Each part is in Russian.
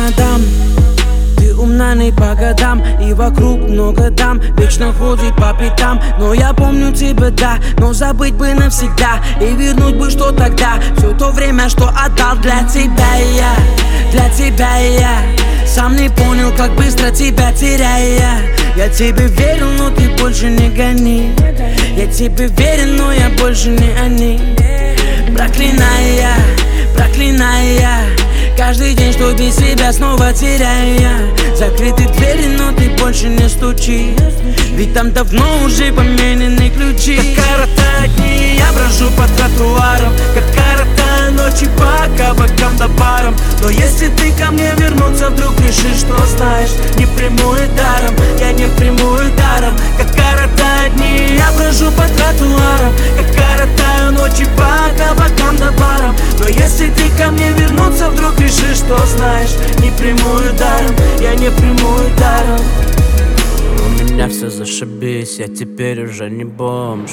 мадам. Ты умна не по годам, и вокруг много дам. Вечно ходит по пятам, но я помню тебя, да. Но забыть бы навсегда, и вернуть бы, что тогда. Все то время, что отдал для тебя я. Для тебя я сам не понял, как быстро тебя теряя. Я тебе верил, но ты больше не гони. Я тебе верен, но я больше не они. Проклиная, проклиная каждый день, что без себя снова теряя. Закрыты двери, но ты больше не стучи, ведь там давно уже поменены ключи. Как коротают дни, я брожу по тротуарам, как коротаю ночи по кабакам да барам. Но если ты ко мне вернуться вдруг решишь, что знаешь, не приму и даром, я не приму и даром. Как коротают дни, я брожу по тротуарам, как коротаю ночи по кабакам да барам. Но если ты ко мне вернуться вдруг решишь, что знаешь, не приму и даром, я не приму и даром. У меня все зашибись, я теперь уже не бомж.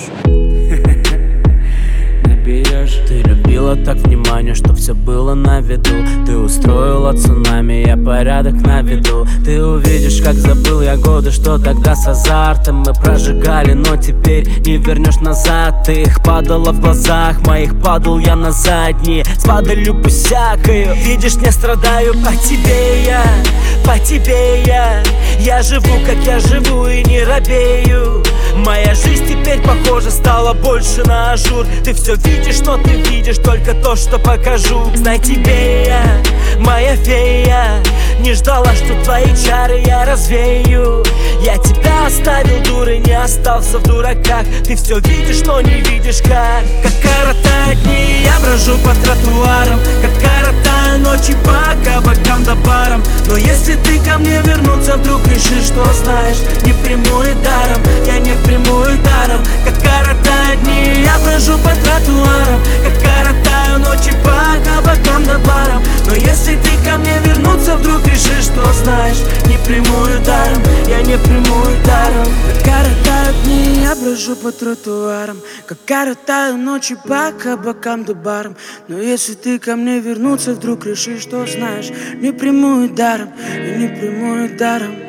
Ты любила так внимание, что все было на виду. Ты устроила цунами, я порядок наведу. Ты увидишь, как забыл я годы, что тогда с азартом мы прожигали, но теперь не вернешь назад. Ты их падала в глазах моих, падал я на задние с падалью пусякою. Видишь, не страдаю по тебе я, по тебе я. Я живу, как я живу, и не робею. Моя жизнь теперь, похоже, стала больше на ажур. Ты все видишь, но ты видишь только то, что покажу. Знай, тебе я, моя фея, не ждала, что твои чары я развею. Я тебя оставил, дурой, не остался в дураках. Ты все видишь, но не видишь как. Как коротают дни, я брожу по тротуарам, как коротаю ночи по кабакам да барам. Но если ты ко мне вернуться вдруг решишь, что знаешь, не приму и даром, я не приму и даром. Как коротают дни, я брожу по тротуарам, как коротаю ночи по кабакам да барам. Но если ты ко мне вернуться вдруг решишь, что знаешь, не приму и даром, я не приму и даром. Как коротают дни, я брожу по тротуарам, как коротаю ночи по кабакам да барам. Но если ты ко мне вернуться вдруг решишь, что знаешь, не приму и даром, я не приму и даром.